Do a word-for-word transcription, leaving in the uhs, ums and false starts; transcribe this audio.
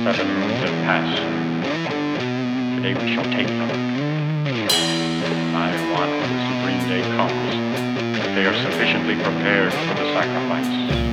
eleven moons have passed. Today we shall take them. I want when the supreme day comes that they are sufficiently prepared for the sacrifice.